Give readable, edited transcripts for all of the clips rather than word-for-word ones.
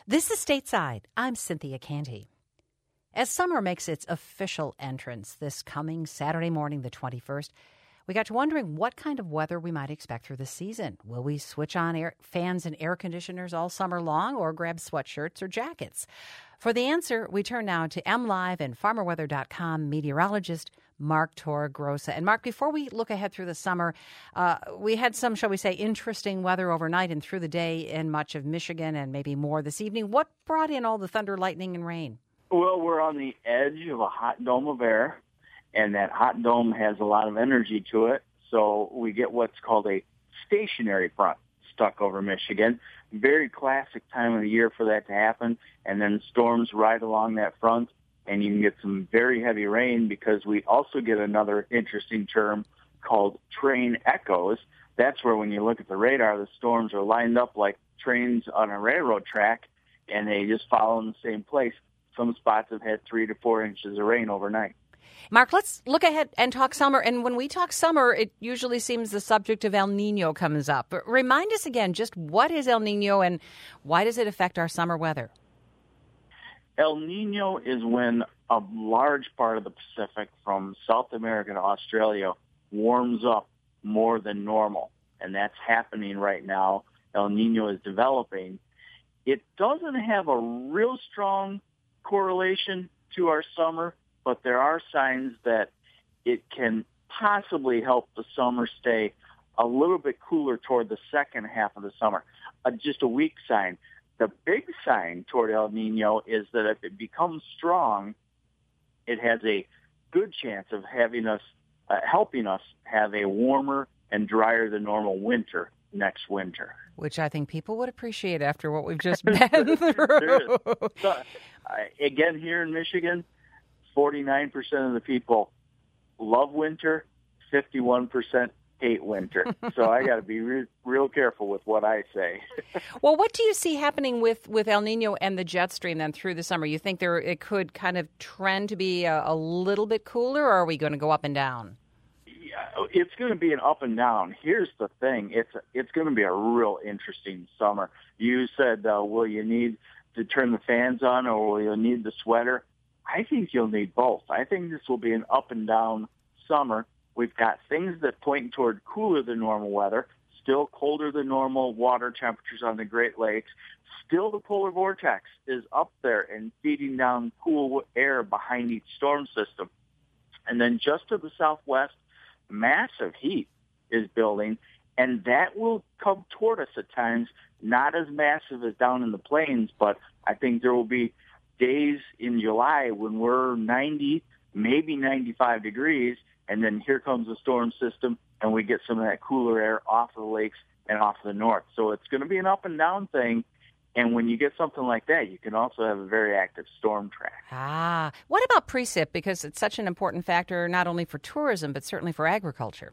This is Stateside. I'm Cynthia Canty. As summer makes its official entrance this coming Saturday morning, the 21st, we got to wondering what kind of weather we might expect through the season. Will we switch on fans and air conditioners all summer long or grab sweatshirts or jackets? For the answer, we turn now to MLive and FarmerWeather.com meteorologist Mark Torregrossa. And Mark, before we look ahead through the summer, we had some, shall we say, interesting weather overnight and through the day in much of Michigan and maybe more this evening. What brought in all the thunder, lightning, and rain? Well, we're on the edge of a hot dome of air, and that hot dome has a lot of energy to it. So we get what's called a stationary front stuck over Michigan. Very classic time of the year for that to happen. And then storms right along that front, and you can get some very heavy rain because we also get another interesting term called train echoes. That's where when you look at the radar, the storms are lined up like trains on a railroad track, and they just follow in the same place. Some spots have had 3 to 4 inches of rain overnight. Mark, let's look ahead and talk summer. And when we talk summer, it usually seems the subject of El Nino comes up. But remind us again, just what is El Nino and why does it affect our summer weather? El Nino is when a large part of the Pacific from South America to Australia warms up more than normal. And that's happening right now. El Nino is developing. It doesn't have a real strong correlation to our summer, but there are signs that it can possibly help the summer stay a little bit cooler toward the second half of the summer. Just a weak sign. The big sign toward El Nino is that if it becomes strong, it has a good chance of helping us have a warmer and drier than normal winter next winter. Which I think people would appreciate after what we've just been through. So, again, here in Michigan, 49% of the people love winter, 51% hate winter. So I got to be real careful with what I say. Well, what do you see happening with El Nino and the jet stream then through the summer? You think it could kind of trend to be a little bit cooler, or are we going to go up and down? Yeah, it's going to be an up and down. Here's the thing. It's going to be a real interesting summer. You said, will you need to turn the fans on or will you need the sweater? I think you'll need both. I think this will be an up and down summer. We've got things that point toward cooler than normal weather, still colder than normal water temperatures on the Great Lakes. Still the polar vortex is up there and feeding down cool air behind each storm system. And then just to the southwest, massive heat is building, and that will come toward us at times, not as massive as down in the plains, but I think there will be days in July when we're 90, maybe 95 degrees, and then here comes the storm system, and we get some of that cooler air off of the lakes and off of the north. So it's going to be an up and down thing, and when you get something like that, you can also have a very active storm track. What about precip? Because it's such an important factor not only for tourism, but certainly for agriculture.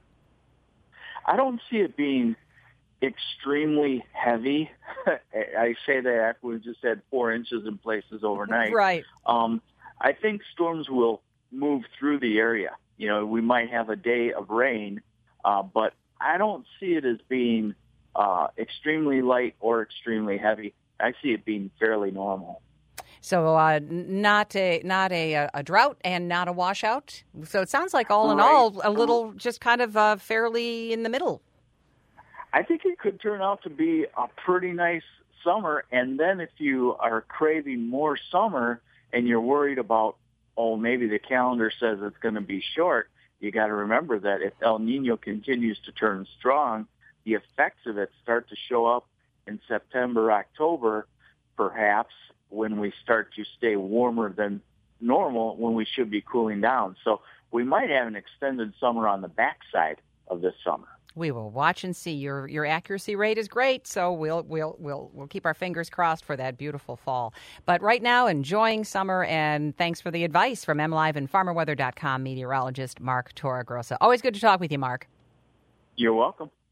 I don't see it being extremely heavy. I say that after we just had 4 inches in places overnight. Right. I think storms will move through the area. You know, we might have a day of rain, but I don't see it as being extremely light or extremely heavy. I see it being fairly normal. So not a drought and not a washout. So it sounds like all in Right. all, a little just kind of fairly in the middle. I think it could turn out to be a pretty nice summer. And then if you are craving more summer and you're worried about, maybe the calendar says it's going to be short, you got to remember that if El Nino continues to turn strong, the effects of it start to show up in September, October, perhaps, when we start to stay warmer than normal, when we should be cooling down. So we might have an extended summer on the backside of this summer. We will watch and see. Your accuracy rate is great, so we'll keep our fingers crossed for that beautiful fall. But right now, enjoying summer, and thanks for the advice from MLive and FarmerWeather.com meteorologist Mark Torregrossa. Always good to talk with you, Mark. You're welcome.